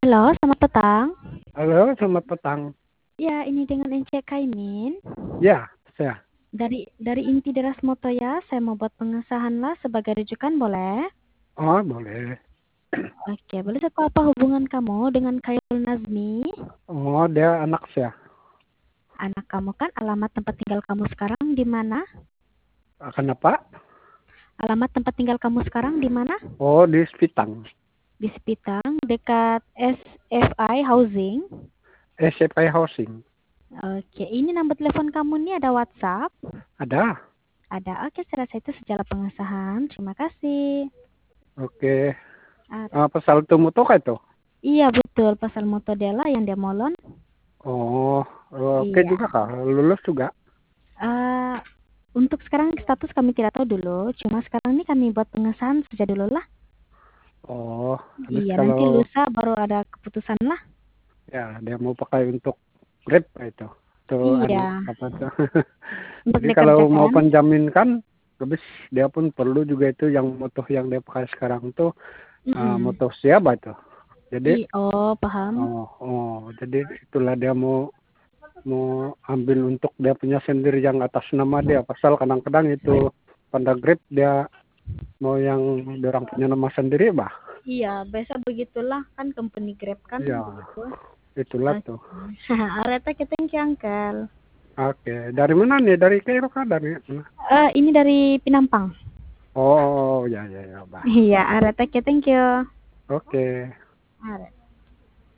Halo, selamat petang. Halo, selamat petang. Ya, ini dengan Ence Kaimin. Ya, saya. Dari Inti Deras Moto ya, saya mau buat pengesahan lah sebagai rujukan, boleh? Oh, boleh. Oke, boleh saya tahu apa hubungan kamu dengan Khairul Nazmi? Oh, dia anak saya. Anak kamu kan, alamat tempat tinggal kamu sekarang di mana? Kenapa? Alamat tempat tinggal kamu sekarang di mana? Oh, di Spitang. Di Sepitang, dekat SFI Housing. SFI Housing. Oke, ini nomor telepon kamu nih ada WhatsApp? Ada? Ada. Oke, saya rasa itu sejarah pengesahan. Terima kasih. Oke. Ah, Pasal tumuto ka itu? Iya betul, pasal Motodella yang Demolon. Oh, oke Iya. juga kah? Lulus juga? Eh, untuk sekarang status kami tidak tahu dulu, cuma sekarang ini kami buat pengesahan saja dulu lah. Oh, habis Iya, nanti kalau lusa baru ada keputusan lah. ya dia mau pakai untuk Grab itu. Tuh anu Iya, apa tuh? untuk Jadi kalau mau dikerjakan. penjamin kan, habis dia pun perlu juga itu yang motor yang dia pakai sekarang tuh Mm-mm. motor siapa itu? Jadi Oh, paham. jadi itulah dia mau ambil untuk dia punya sendiri yang atas nama dia. Pasal kadang-kadang itu pada Grab dia mau yang orang punya nama sendiri, bah. Iya, biasa begitulah kan company Grab kan Iya, begitu. itulah Oke. tuh. Areta kita thank you, Uncle. Oke, dari mana nih? Dari Kairo kah? Dari mana? Ini dari Pinampang. Oh, ya, ya, ya, bah. Iya, Areta kita thank you. Oke. Areta.